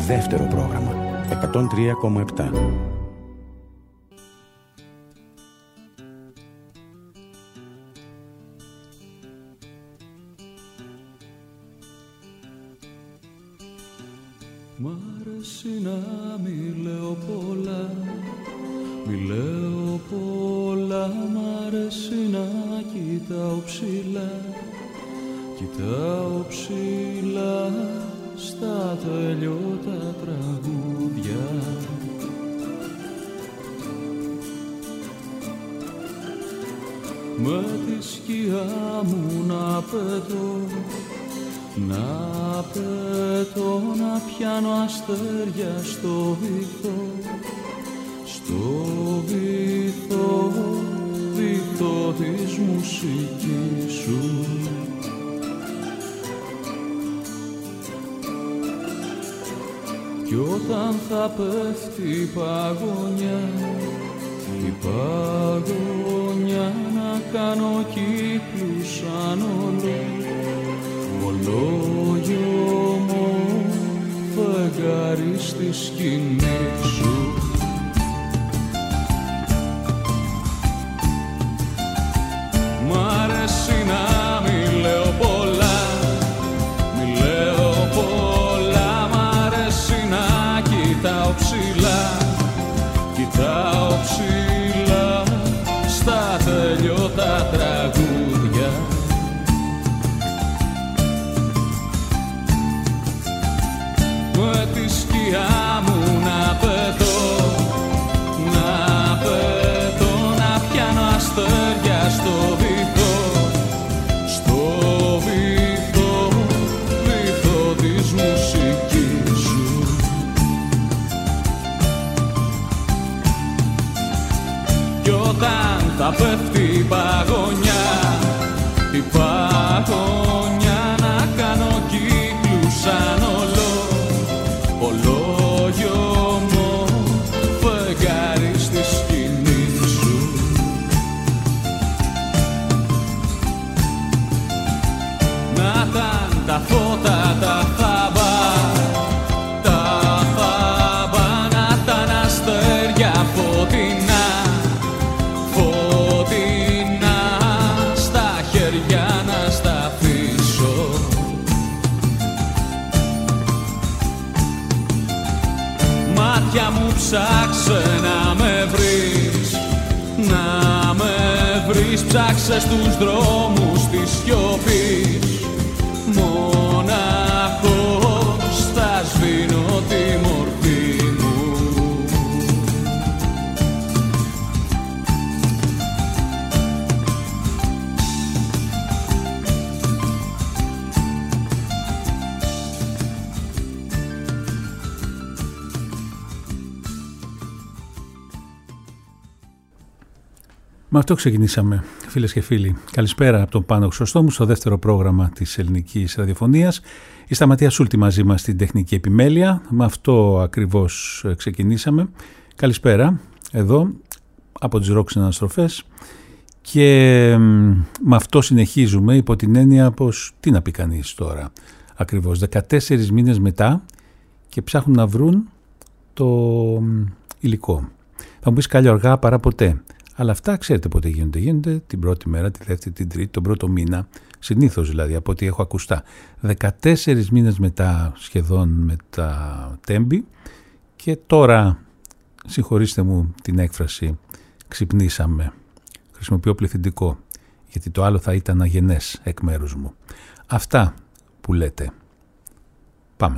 δεύτερο πρόγραμμα 103,7. Μ' αρέσει να μη λέω πολλά, μη λέω πολλά. Μ' αρέσει να κοιτάω ψηλά, κοιτάω ψηλά στα τελειώτα τραγούδια. Με τη σκιά μου να πετώ, να πετώ, να πιάνω αστέρια στο βυθό, στο βυθό, βυθό της μουσικής σου. Κι όταν θα πέφτει η παγωνιά, η παγωνιά, να κάνω κύκλους σαν ολόγιο μου φεγγάρι στη σκηνή σου. Μ' αρέσει να μη λέω πολλά, μη λέω πολλά. Μ' αρέσει να κοιτάω ψηλά, κοιτάω ψηλά στα τελειώτα τραγούδια. Με τη σκιά μου να πετώ, να πετώ, να πιάνω αστέρια στο βυθό, στο βυθό, βυθό της μουσικής σου. Κι όταν θα πέφτει η παγωνιά, η παγωνιά, να κάνω κύκλους σαν ολόγιο μου φεγγάρι στη σκηνή σου. Να ήταν τα φώτα τα θάμπα, τα θάμπα, να ήταν αστέρια φωτεινά, φωτεινά, στα χέρια να στα αφήσω. Μάτια μου ψάξε να με βρεις, να με βρεις. Ψάξε στους δρόμους της σιωπής, μοναχός θα σβήνω τη μορφή μου. Με αυτό ξεκινήσαμε, φίλες και φίλοι. Καλησπέρα από τον Πάνο Χρυσοστόμου στο δεύτερο πρόγραμμα της ελληνικής ραδιοφωνίας. Η Σταματία Σούλτη μαζί μας στην τεχνική επιμέλεια. Με αυτό ακριβώς ξεκινήσαμε. Καλησπέρα εδώ από τις Rock Συναναστροφές. Και με αυτό συνεχίζουμε υπό την έννοια πως τι να πει κανείς τώρα. Ακριβώς 14 μήνες μετά και ψάχνουν να βρουν το υλικό. Θα μου πεις καλή αργά παρά ποτέ. Αλλά αυτά ξέρετε πότε γίνονται. Γίνονται την πρώτη μέρα, τη δεύτερη, την τρίτη, τον πρώτο μήνα. Συνήθως δηλαδή από ό,τι έχω ακουστά. 14 μήνες μετά σχεδόν με τα τέμπη. Και τώρα, συγχωρήστε μου την έκφραση, ξυπνήσαμε. Χρησιμοποιώ πληθυντικό. Γιατί το άλλο θα ήταν αγενές εκ μέρους μου. Αυτά που λέτε. Πάμε.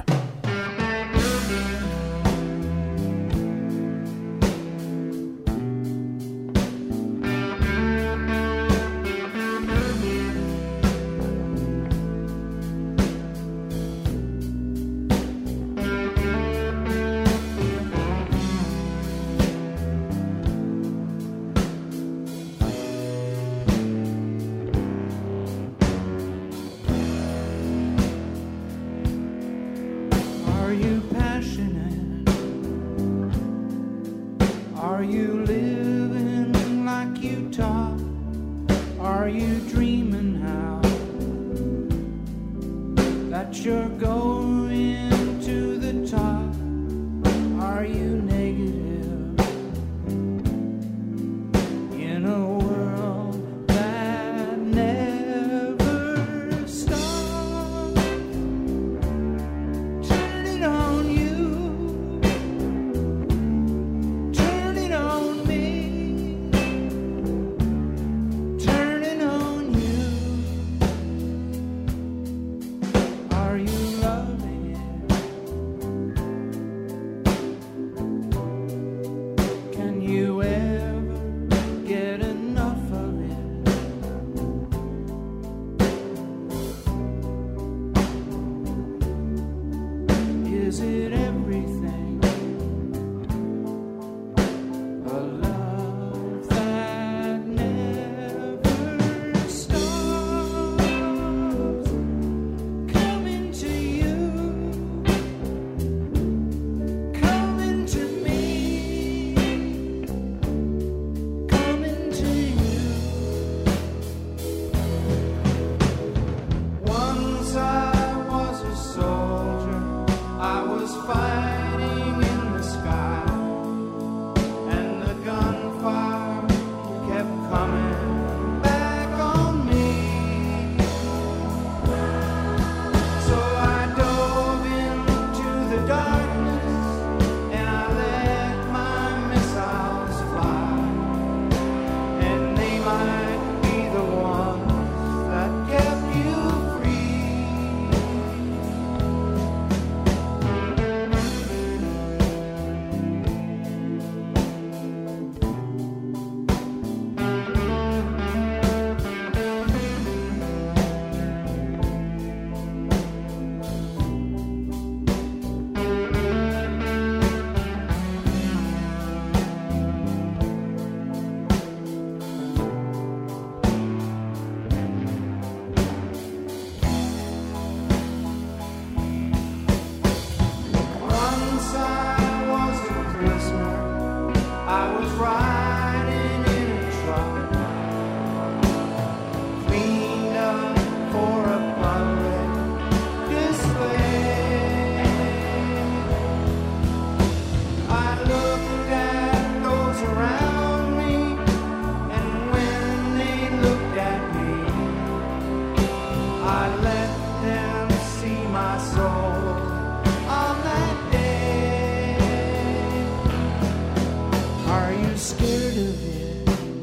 You're going to the top. is it everything? A love that never stops, coming to you, coming to me, coming to you. Once I was a soldier, I was fighting in the sky, and the gunfire kept coming back on me. So I dove into the darkness and I let my missiles fly, and they might be the ones that kept you free. Once I was a prisoner, I was riding in a truck, cleaned up for a public display. I looked at those around me, and when they looked at me, I let them see my soul on that day. Are you scared of it?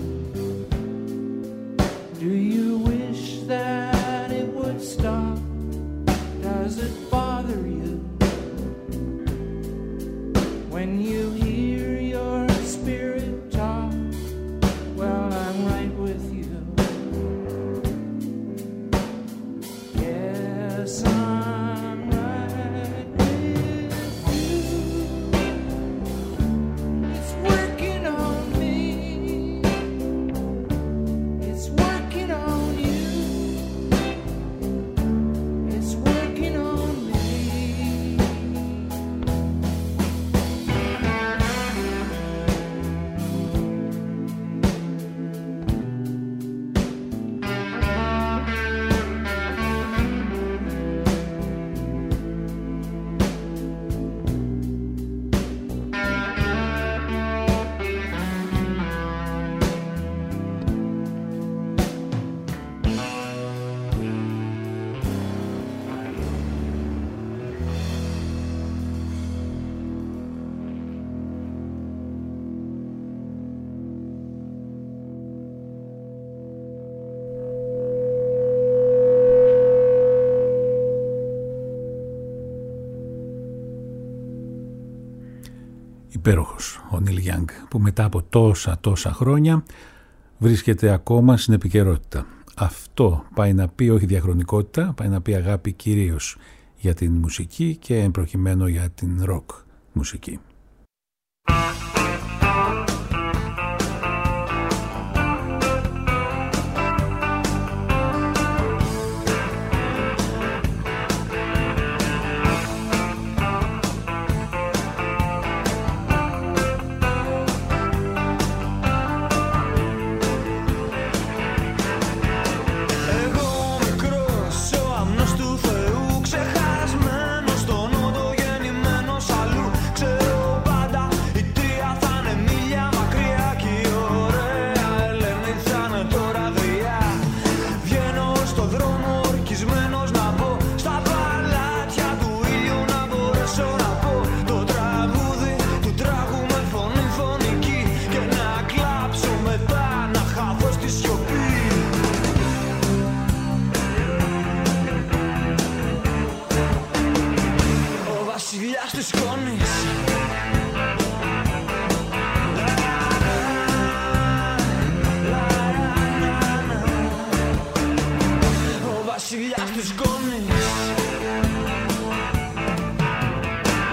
Do you wish that it would stop? Does it bother you when you hear your spirit talk? Well, I'm right with you. Yes, I'm right with you. It's working on me. It's working on you. It's working on me. Υπέροχος ο Νίλ Γιάνγκ, που μετά από τόσα χρόνια βρίσκεται ακόμα στην επικαιρότητα. Αυτό πάει να πει όχι διαχρονικότητα, πάει να πει αγάπη κυρίως για την μουσική και εμπροκειμένο για την ροκ μουσική. βασιλιάς της σκόνης.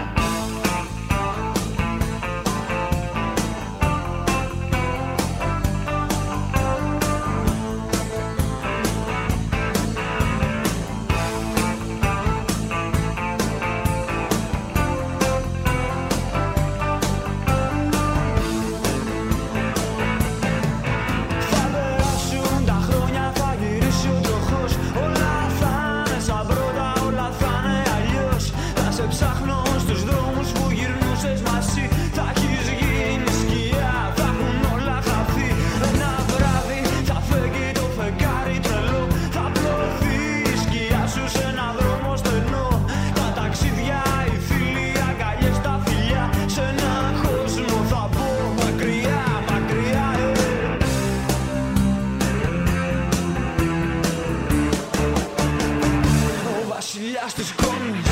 βασιλιάς της σκόνης.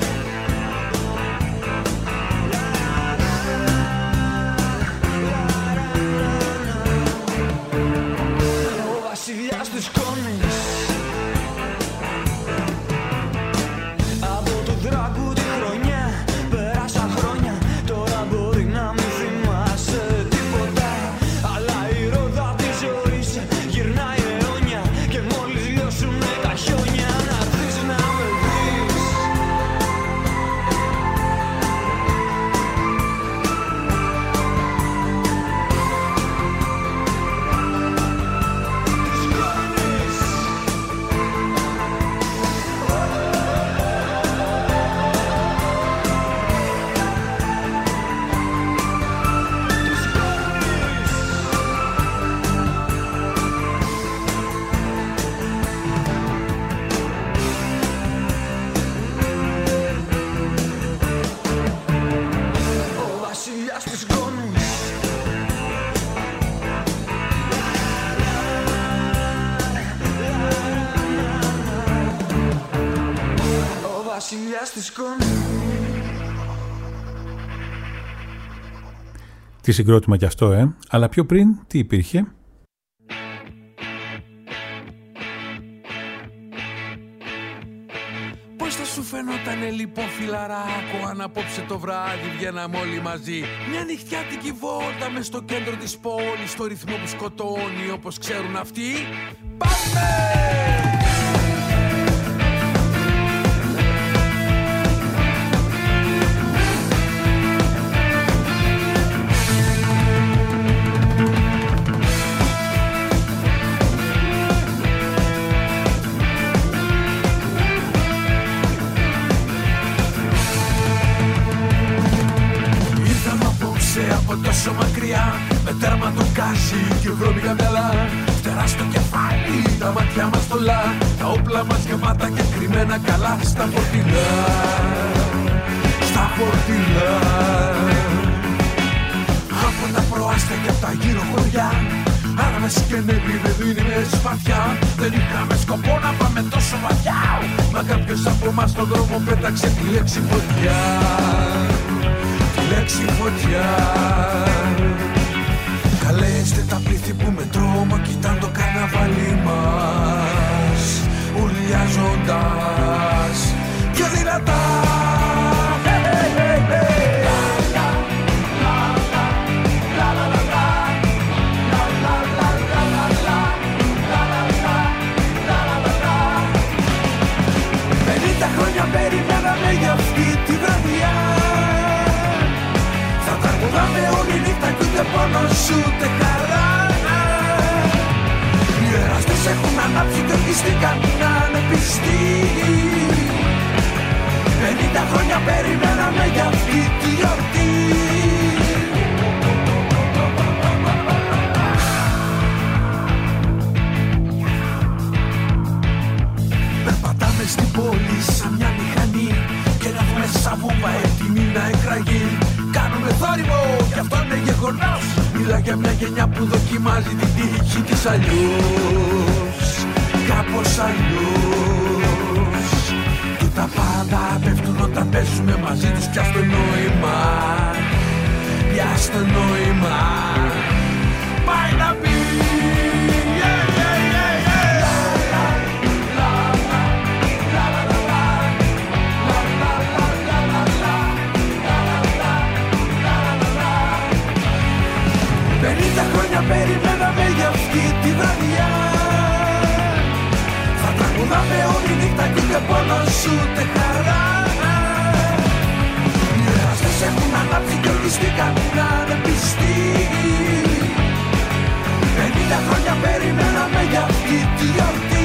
Ο βασιλιάς της σκόνης. Από το δράκου τη χρονιά πέρασαν χρόνια. Τώρα μπορεί να μην θυμάσαι τίποτα, αλλά η ρόδα της ζωής γυρνάει αιώνια. Και μόλις λιώσουνε τα χιόνια να δεις να με δεις. Τι συγκρότημα κι αυτό, αλλά πιο πριν τι υπήρχε? Πώς θα σου φαινότανε λοιπόν φιλαράκο αν απόψε το βράδυ βγαίναμε όλοι μαζί? Μια νυχτιάτικη βόλτα μες στο κέντρο της πόλης, στο ρυθμό που σκοτώνει όπως ξέρουν αυτοί. Πάμε! Από τόσο μακριά, με τέρμα το κάσι και βρώμικα μυαλά. Φτερά στο κεφάλι, τα μάτια μας θολά, τα όπλα μας γεμάτα και κρυμμένα καλά. Στα φορτινά, στα φορτινά. Από τα προάστια και από τα γύρω χωριά, άραβες και νεύροι με δίνημες σπαθιά. Δεν είχαμε σκοπό να πάμε τόσο βαθιά, μα κάποιος από εμάς στον δρόμο πέταξε τη λέξη φωτιά. Λέξη φωτιά. Καλέστε τα πλήθη που με τρόμο κοιτάν το καρναβάλι μας, ουρλιάζοντας πιο δυνατά. Πενήντα χρόνια περιμέναμε για αυτή τη βραδιά. Τραγουδάμε όλη νύχτα κι ούτε πόνος ούτε χαρά. Οι εραστές έχουν ανάψει και ορκιστήκαν να είναι πιστοί. 50 χρόνια περιμέναμε για αυτή τη γιορτή. Περπατάμε στην πόλη σαν μια μηχανή και να δούμε σαν βούμπα έτοιμη να εκραγεί. Κάνουμε θόρυβο κι αυτό είναι γεγονός. Μιλά για μια γενιά που δοκιμάζει την τύχη της αλλιώς, κάπως αλλιώς. Του τα πάντα πέφτουν όταν παίζουμε μαζί τους. Πια στο νόημα, πια στο νόημα. Πάει να πει. Περιμέναμε για αυτή τη βραδιά. Θα τραγουδάμε όλη νύχτα κι ούτε πόνος ούτε χαρά. Οι εραστές έχουν ανάψει κι ορκιστήκαν να είναι πιστοί. 50 χρόνια περιμέναμε για αυτή τη γιορτή.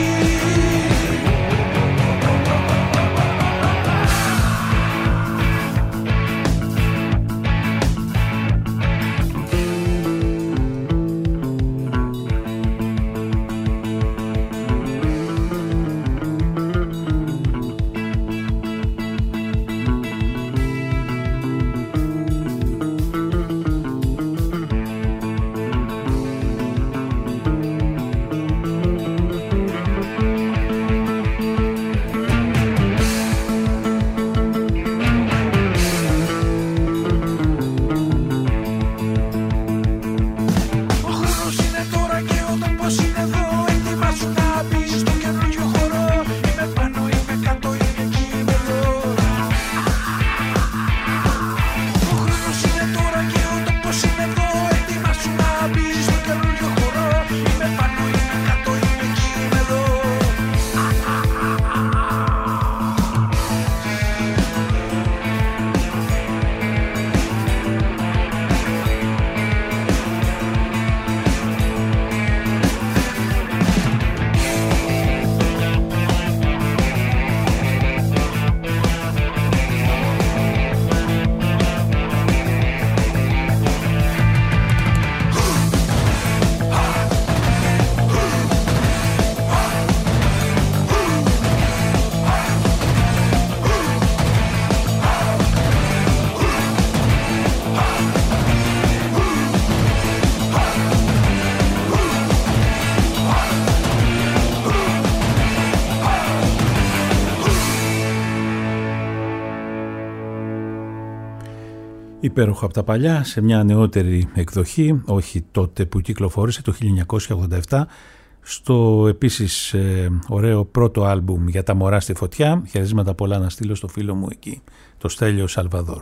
Υπέροχο από τα παλιά, σε μια νεότερη εκδοχή, όχι τότε που κυκλοφόρησε το 1987, στο επίσης ωραίο πρώτο άλμπουμ για τα μωρά στη φωτιά. Χαιρετίσματα πολλά να στείλω στο φίλο μου εκεί, το Στέλιο Σαλβαδόρ.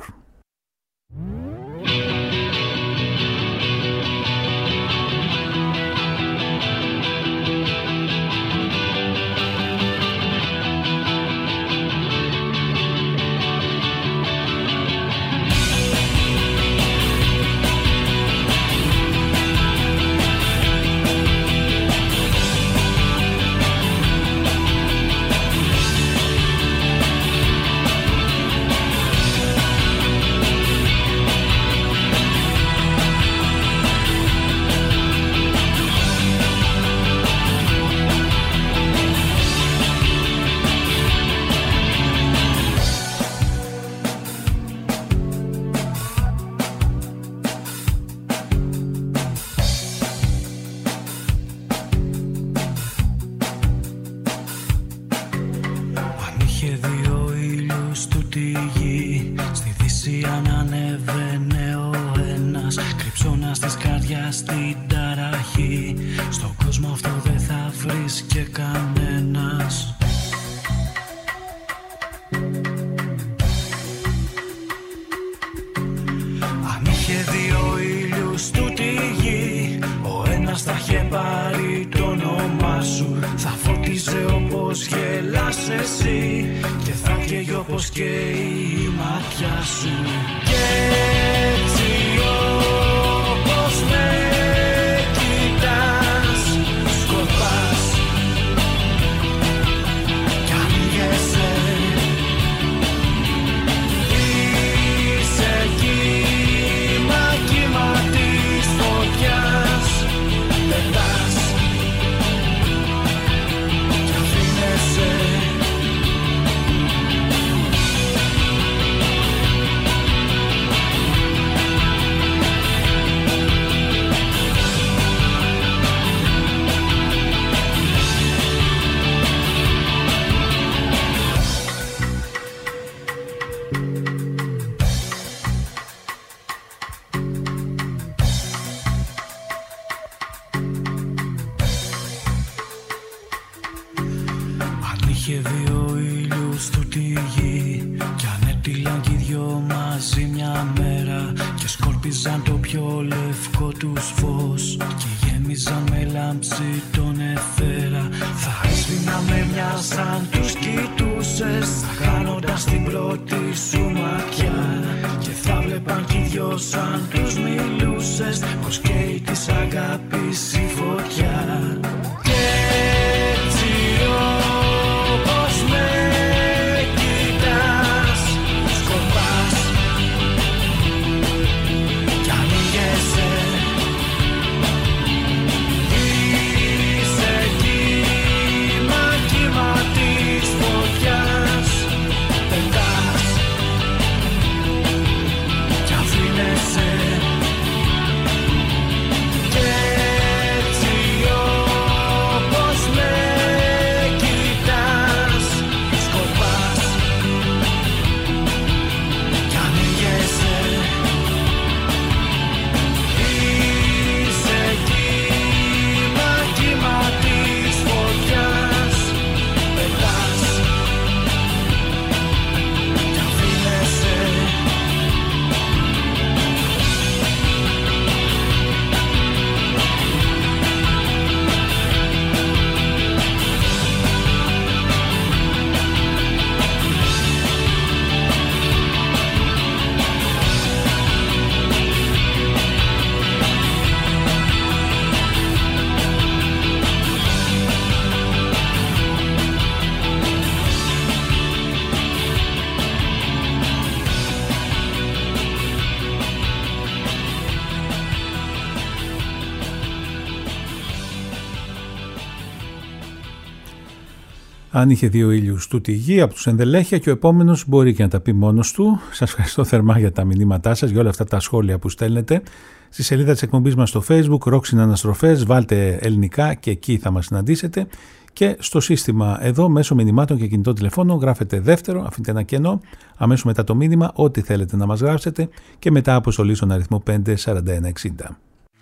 Αν είχε δύο ήλιους τούτη η γη από τους ενδελέχεια και ο επόμενος μπορεί και να τα πει μόνος του. Σας ευχαριστώ θερμά για τα μηνύματά σας, για όλα αυτά τα σχόλια που στέλνετε. Στη σελίδα της εκπομπής μας στο Facebook, Rock Συναναστροφές, βάλτε ελληνικά και εκεί θα μας συναντήσετε. Και στο σύστημα εδώ, μέσω μηνυμάτων και κινητών τηλεφώνων, γράφετε δεύτερο, αφήνετε ένα κενό, αμέσως μετά το μήνυμα, ό,τι θέλετε να μας γράψετε και μετά αποστολή στον αριθμό 54160.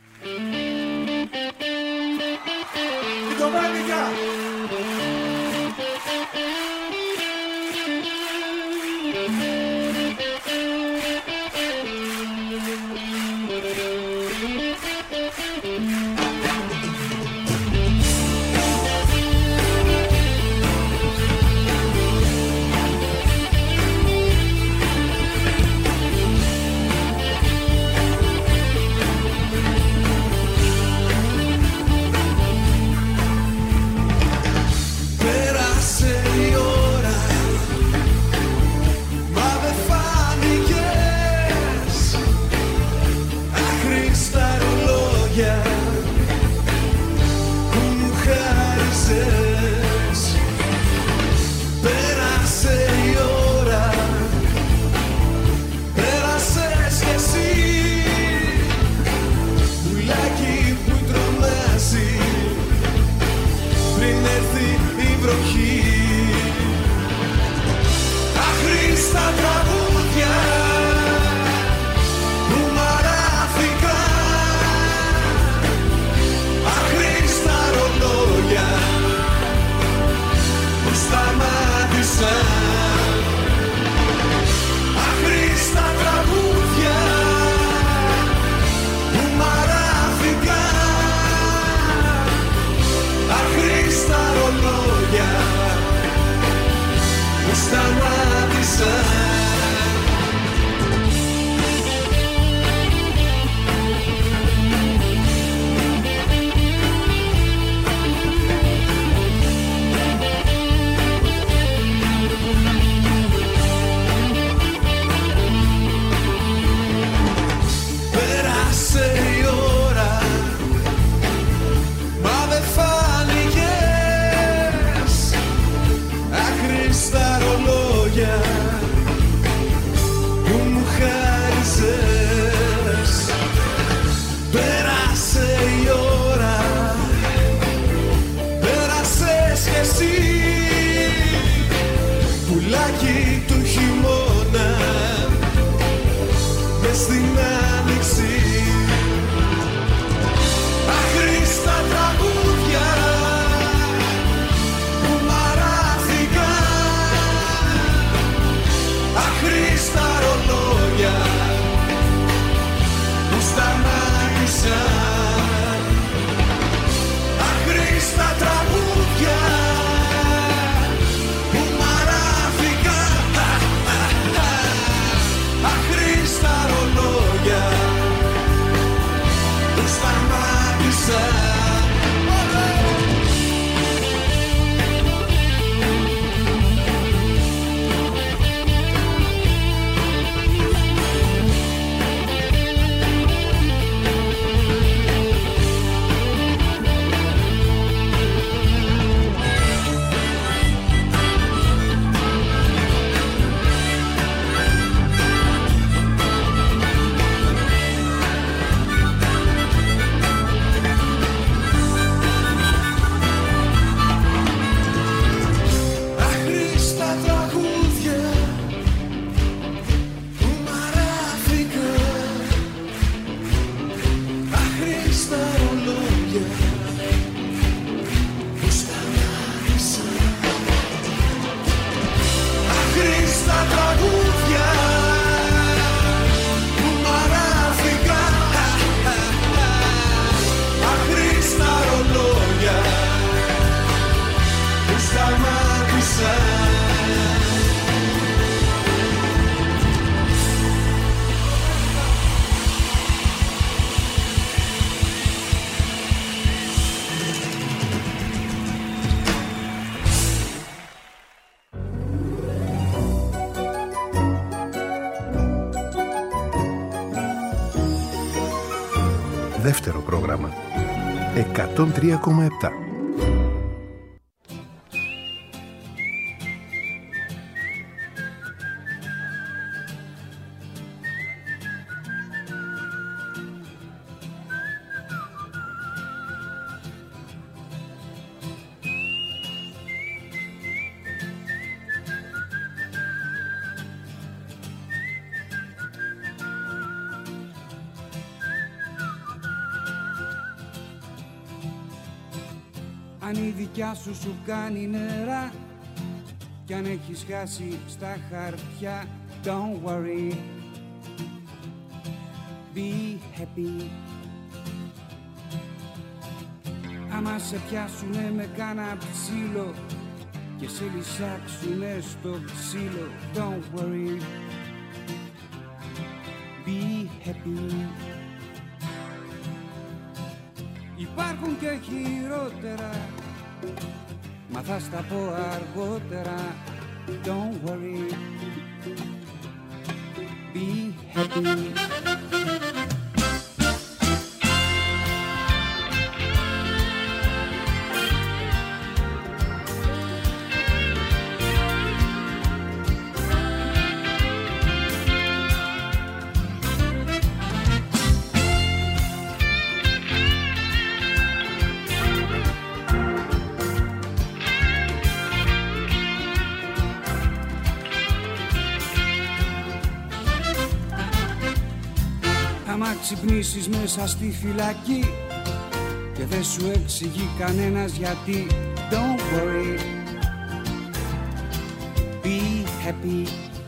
Δεύτερο πρόγραμμα 103,7. αν η δικιά σου σου κάνει νερά κι αν έχεις χάσει στα χαρτιά, don't worry, be happy. Άμα σε πιάσουνε με κάνα ψήλο και σε λυσάξουνε στο ξύλο, don't worry, be happy. Υπάρχουν και χειρότερα, μα θα στα πω αργότερα, don't worry, be happy. Άμα ξυπνήσεις μέσα στη φυλακή και δεν σου εξηγεί κανένας γιατί, don't worry, be happy.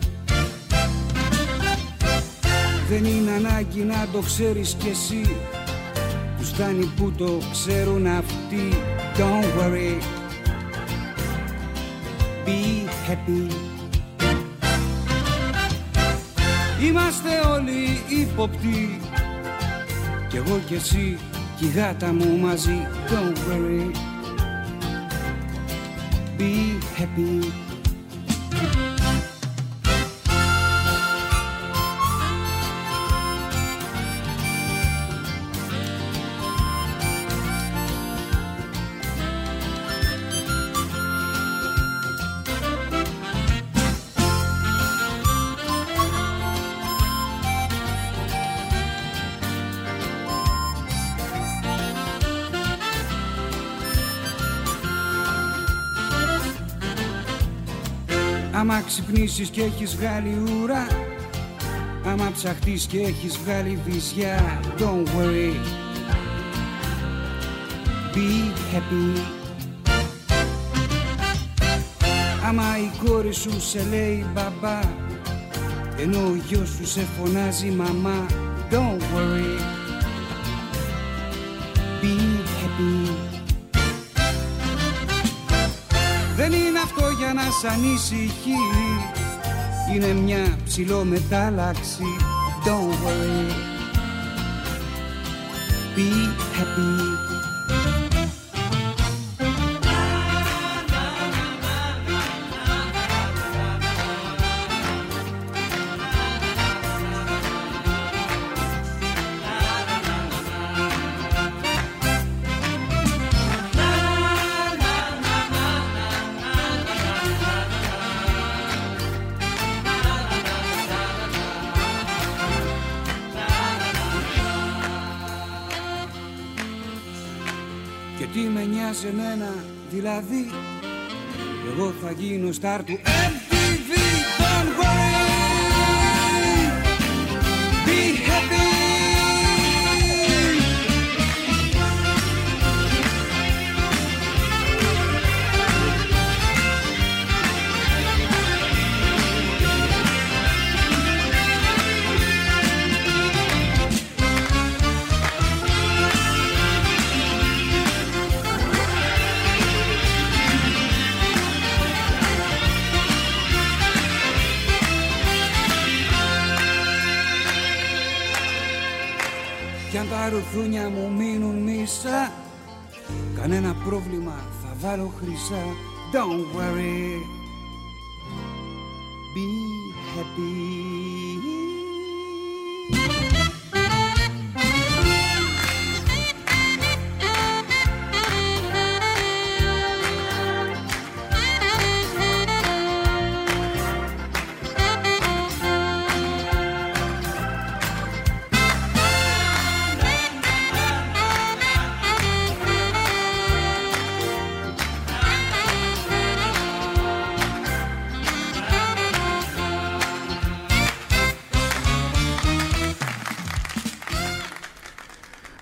Δεν είναι ανάγκη να το ξέρεις κι εσύ, τους φτάνει που το ξέρουν αυτοί, don't worry, be happy. Είμαστε όλοι ύποπτοι, κι εγώ κι εσύ κι η γάτα μου μαζί, don't worry, be happy. Άμα ξυπνήσεις και έχεις βγάλει ουρά, άμα ψαχτείς και έχεις βγάλει βυζιά, don't worry, be happy. Άμα η κόρη σου σε λέει μπαμπά, ενώ ο γιος σου σε φωνάζει μαμά, don't worry, be happy. Δεν είναι αυτό για να σ' ανησυχεί, είναι μια ψιλομετάλλαξη, don't worry, be happy. Τι με νοιάζει εμένα, δηλαδή εγώ θα γίνω star του MTV, don't worry, be happy. Κι αν τα ρουθούνια μου μείνουν μίσα, κανένα πρόβλημα, θα βάλω χρυσά, don't worry, be happy.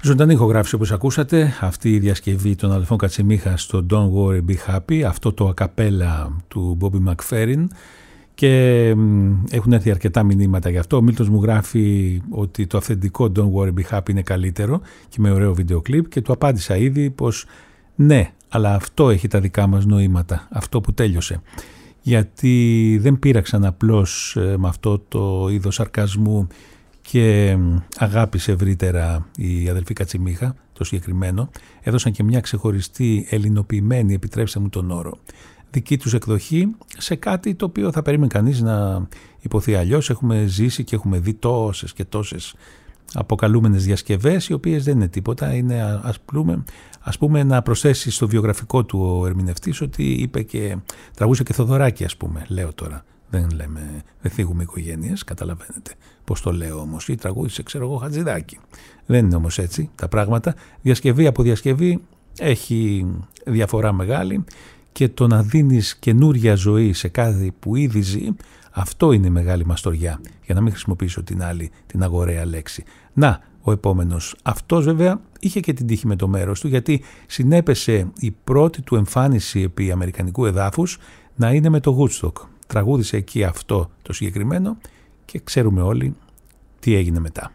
Ζωντανή ηχογράφηση όπως ακούσατε, αυτή η διασκευή των αδελφών Κατσιμίχα στο Don't Worry Be Happy, αυτό το ακαπέλα του Bobby McFerrin, και έχουν έρθει αρκετά μηνύματα γι' αυτό. Ο Μίλτος μου γράφει ότι το αυθεντικό Don't Worry Be Happy είναι καλύτερο και με ωραίο βίντεο κλιπ, και του απάντησα ήδη πως ναι, αλλά αυτό έχει τα δικά μας νοήματα, αυτό που τέλειωσε. Γιατί δεν πείραξαν απλώς με αυτό το είδος σαρκασμού και αγάπησε ευρύτερα η αδελφή Κατσιμίχα, το συγκεκριμένο, έδωσαν και μια ξεχωριστή ελληνοποιημένη, επιτρέψτε μου τον όρο, δική τους εκδοχή σε κάτι το οποίο θα περίμενε κανείς να υποθεί αλλιώς. Έχουμε ζήσει και έχουμε δει τόσες και τόσες αποκαλούμενες διασκευές, οι οποίες δεν είναι τίποτα. Είναι ας πούμε να προσθέσει στο βιογραφικό του ο ερμηνευτής ότι είπε και τραγούσε και Θοδωράκη, ας πούμε. Λέω τώρα, δεν θίγουμε οικογένειες, καταλαβαίνετε πώς το λέω όμως, ή τραγούδισε ξέρω εγώ Χατζηδάκη. Δεν είναι όμως έτσι τα πράγματα. Διασκευή από διασκευή έχει διαφορά μεγάλη, και το να δίνεις καινούρια ζωή σε κάτι που ήδη ζει, αυτό είναι η μεγάλη μαστοριά, για να μην χρησιμοποιήσω την άλλη, την αγοραία λέξη. Να, ο επόμενος. Αυτός βέβαια είχε και την τύχη με το μέρος του, γιατί συνέπεσε η πρώτη του εμφάνιση επί αμερικανικού εδάφους να είναι με το Woodstock. Τραγούδισε εκεί αυτό το συγκεκριμένο και ξέρουμε όλοι τι έγινε μετά.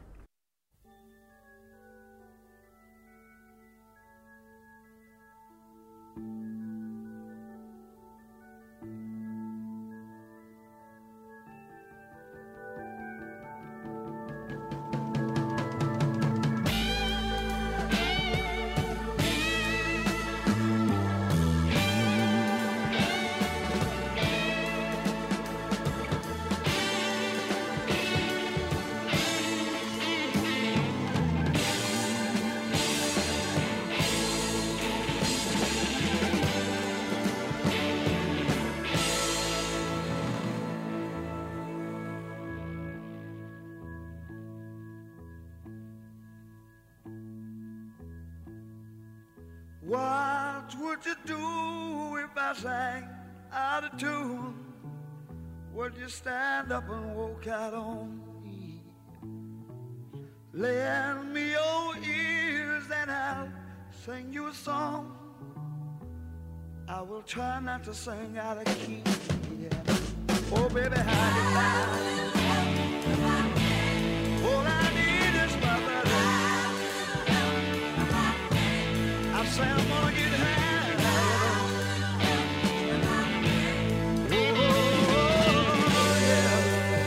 What would you do if I sang out of tune? Would you stand up and walk out on me? Lend me your ears and I'll sing you a song. I will try not to sing out of key. Yeah. Oh baby, how you like? All I need is my brother. I say I'm gonna get high. Oh, yeah.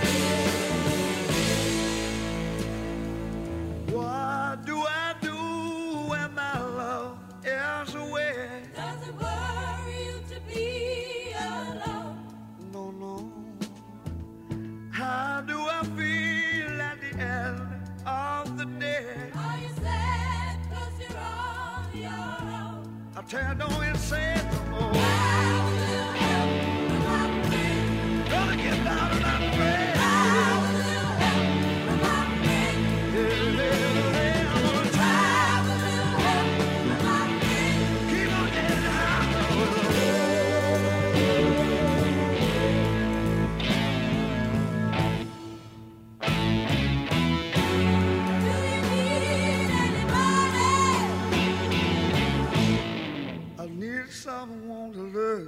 What do I do when my love is away? Does it worry you to be alone? No, no. How do I feel at the end of the day? Are you sad 'cause you're on your own? I tell you, don't even say it no more. Gonna get down and I'm afraid. I'm gonna try. Keep on getting high. Do you need anybody? I need someone to love.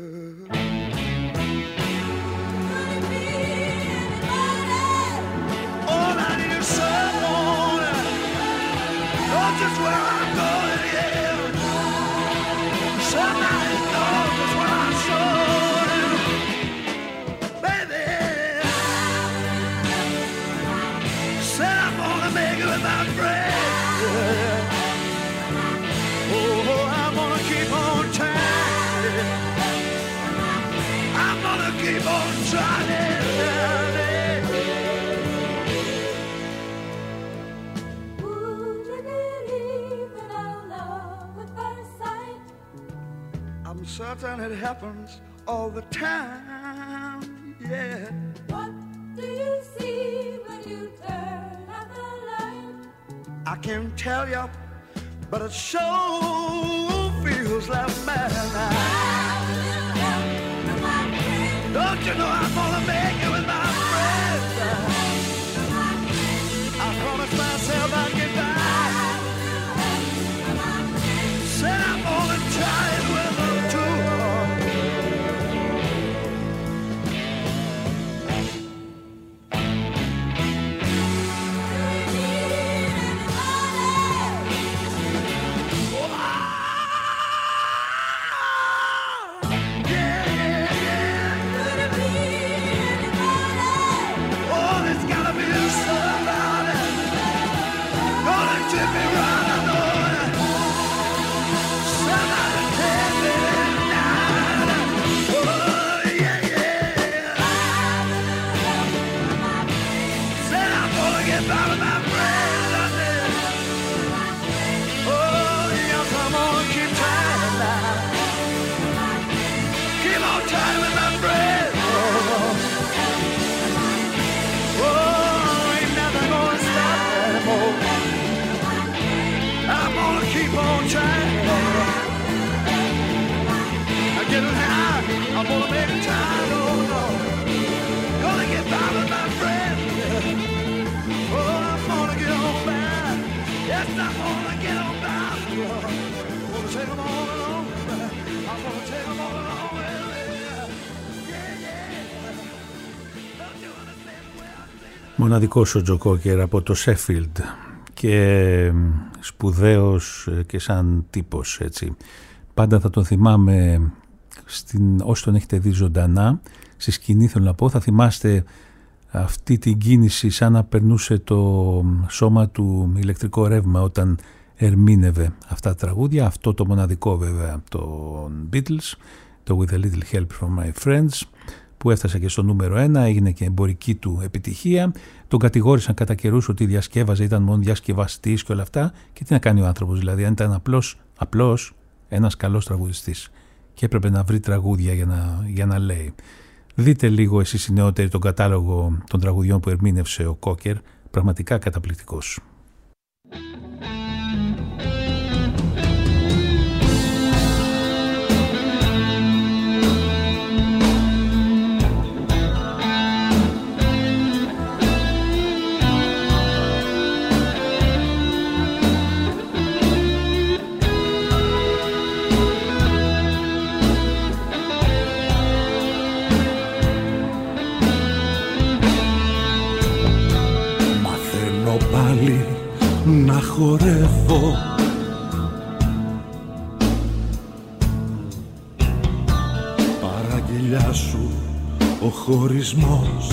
Could it be anybody? All I need is someone. Know just where I'm going, yeah. Somebody knows just where I'm going. Baby, said I'm gonna make it with my friend. Oh, I'm gonna keep on trying. I'm gonna keep on trying. Would you believe in our love at first sight? I'm certain it happens all the time, yeah. What do you see when you turn out the light? I can't tell you, but it sure feels like madness. Don't you know I'm gonna make it with my friends? I promised myself I'd get back. by with my friends, I said. Oh, yes, I'm gonna keep trying now. Keep on trying with my friends. Oh, ain't nothing gonna stop anymore. I'm gonna keep on trying. I'm getting high. I'm gonna make it time. Oh, no. Gonna get by with my friends. Oh, I'm gonna get on by. Yes, I'm gonna get on by. I'm gonna take them all along. I'm gonna take them all along. Yeah, yeah. Don't you understand where I'm saying? Μοναδικός ο Τζο Κόκερ από το Σέφιλντ και σπουδαίος και σαν τύπος, έτσι. Πάντα θα τον θυμάμαι όσοι τον έχετε δει ζωντανά στη σκηνή, θέλω να πω, θα θυμάστε αυτή την κίνηση σαν να περνούσε το σώμα του ηλεκτρικό ρεύμα όταν ερμήνευε αυτά τα τραγούδια. Αυτό το μοναδικό βέβαια των Beatles, το With a Little Help from My Friends, που έφτασε και στο νούμερο 1, έγινε και εμπορική του επιτυχία. Τον κατηγόρησαν κατά καιρούς ότι διασκεύαζε, ήταν μόνο διασκευαστής και όλα αυτά. Και τι να κάνει ο άνθρωπος, δηλαδή, αν ήταν απλώς ένας καλός τραγουδιστής και έπρεπε να βρει τραγούδια για να λέει. Δείτε λίγο εσείς οι νεότεροι τον κατάλογο των τραγουδιών που ερμήνευσε ο Κόκερ, πραγματικά καταπληκτικός. Να χορεύω παραγγελιά σου ο χωρισμός,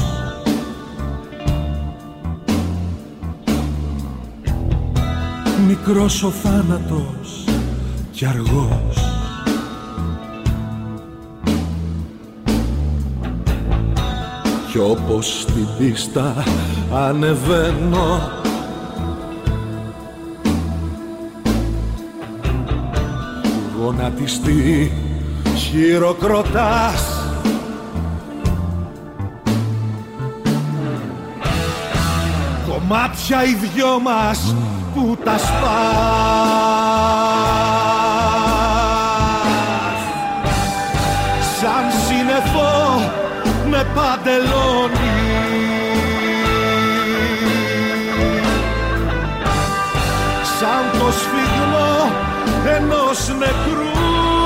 μικρός ο θάνατος κι αργός. Κι όπως στην πίστα ανεβαίνω, γονατιστή χειροκροτάς, κομμάτια οι δυο μας που τα σπάς, σαν σύννεφο με παντελόνι, σαν το σφιγμό ενός νεκρού,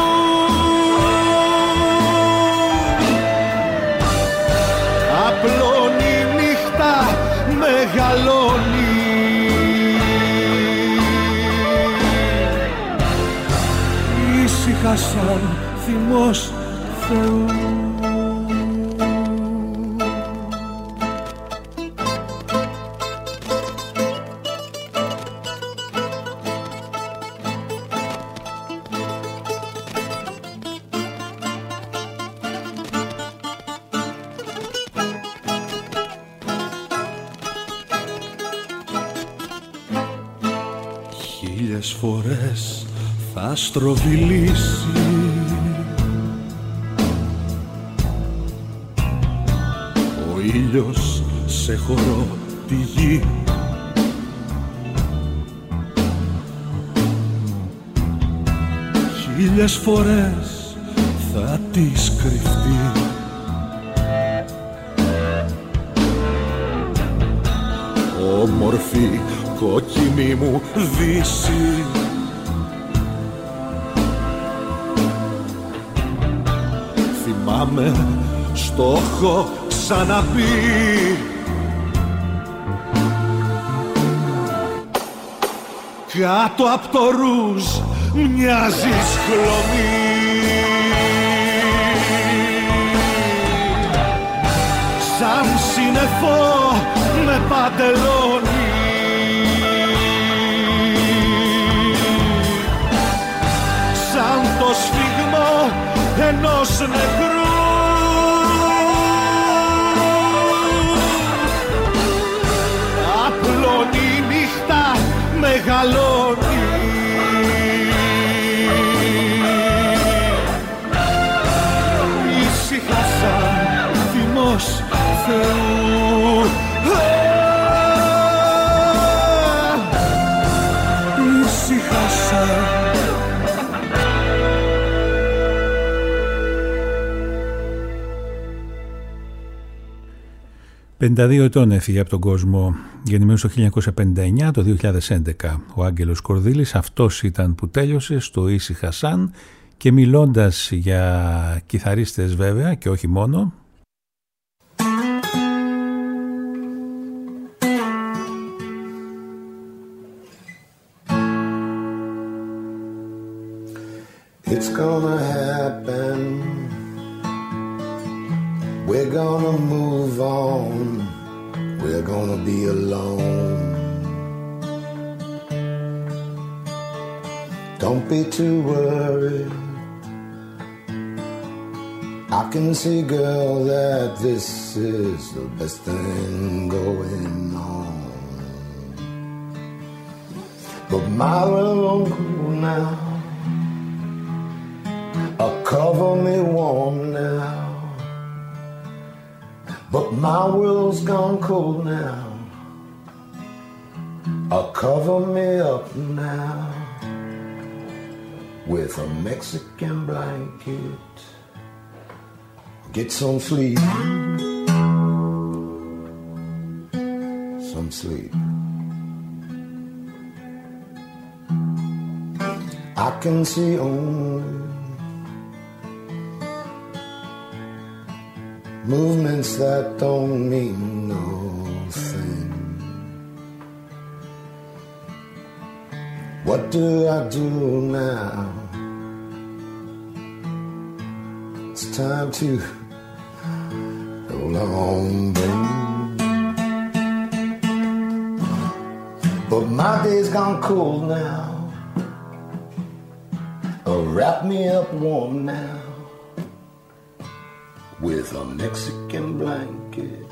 απλώνει η νύχτα, μεγαλώνει, ήσυχα σαν θυμός Θεού. Χίλιες φορές θα στροβιλήσει ο ήλιος σε χορό τη γη, χίλιες φορές θα της κρυφτεί όμορφη κόκκινη μου δύση. Θυμάμαι στο έχω ξαναπεί, κάτω απ' το ρούζ μοιάζεις χλωμή, σαν σύννεφο με παντελόνι, σαν το σφιγμό ενός νεκρού, απλό Θεού. Ησύχασα. 52 ετών έφυγε από τον κόσμο, γεννημένος το 1959, το 2011. Ο Άγγελος Κορδίλης, αυτός ήταν που τέλειωσε στο Ησύχασαν, και μιλώντας για κιθαρίστες βέβαια και όχι μόνο, It's gonna happen. We're gonna move on. We're gonna be alone. Don't be too worried. I can see, girl, that this is the best thing going on. But my world won't cool now. Cover me warm now. But my world's gone cold now. Cover me up now with a Mexican blanket. Get some sleep. Some sleep. I can see only movements that don't mean nothing. What do I do now? It's time to go long, babe. But my day's gone cold now. Wrap me up warm now with a Mexican blanket.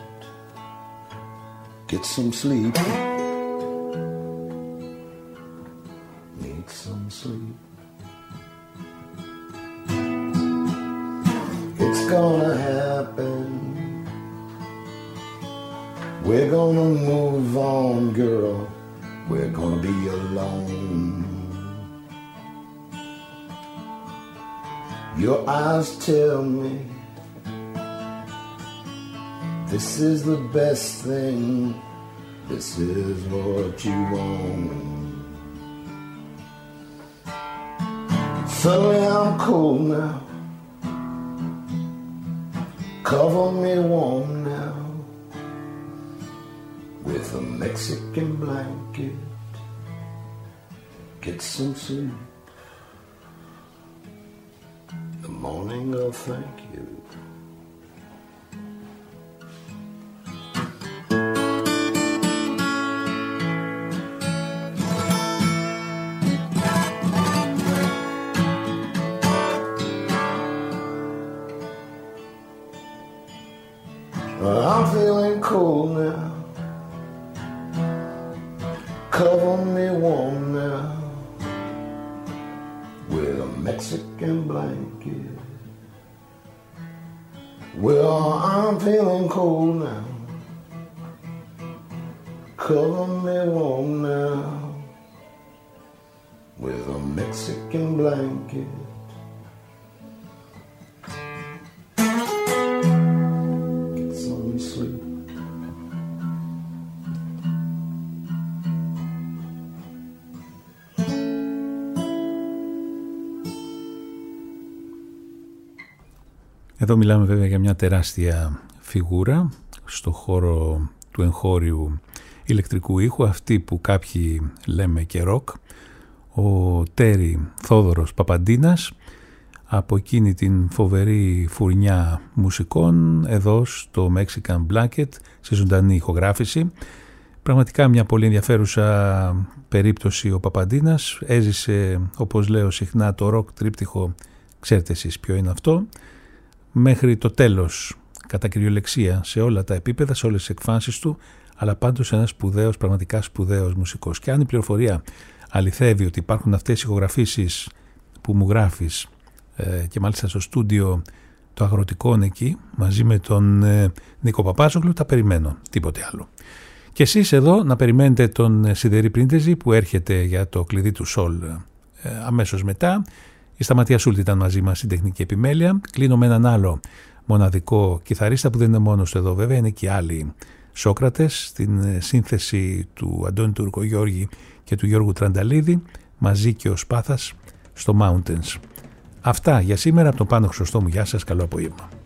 Get some sleep. Need some sleep. It's gonna happen. We're gonna move on, girl. We're gonna be alone. Your eyes tell me this is the best thing, this is what you want. Suddenly I'm cold now. Cover me warm now with a Mexican blanket. Get some sleep. The morning I'll thank you. I'm feeling cold now. Cover me warm now with a Mexican blanket. Well, I'm feeling cold now. Cover me warm now with a Mexican blanket. Get some sleep. Εδώ μιλάμε βέβαια για μια τεράστια φιγούρα στο χώρο του εγχώριου ηλεκτρικού ήχου, αυτή που κάποιοι λέμε και ροκ, ο Τέρι Θόδωρος Παπαντίνας, από εκείνη την φοβερή φουρνιά μουσικών εδώ στο Mexican Blanket σε ζωντανή ηχογράφηση. Πραγματικά μια πολύ ενδιαφέρουσα περίπτωση ο Παπαντίνας. Έζησε, όπως λέω συχνά, το ροκ τρίπτυχο, ξέρετε εσείς ποιο είναι αυτό, μέχρι το τέλος, κατά κυριολεξία, σε όλα τα επίπεδα, σε όλες τις εκφάνσεις του, αλλά πάντως ένας σπουδαίος, πραγματικά σπουδαίος μουσικός. Και αν η πληροφορία αληθεύει ότι υπάρχουν αυτές οι ηχογραφήσεις που μου γράφεις και μάλιστα στο στούντιο Το αγροτικό είναι εκεί, μαζί με τον Νίκο Παπάζογλου, τα περιμένω, τίποτε άλλο. Και εσείς εδώ να περιμένετε τον Σιδερή Πρίντεζη που έρχεται για το κλειδί του Σολ αμέσως μετά. Η Σταματία Σούλτ ήταν μαζί μας στην τεχνική επιμέλεια. Κλείνω με έναν άλλο μοναδικό κιθαρίστα που δεν είναι μόνος του εδώ βέβαια, είναι και άλλοι Σόκρατες, στην σύνθεση του Αντώνη Τουρκογιώργη και του Γιώργου Τρανταλίδη, μαζί και ο Σπάθας στο Mountains. Αυτά για σήμερα από τον Πάνο Χρυσοστόμου. Γεια σας, καλό απόγευμα.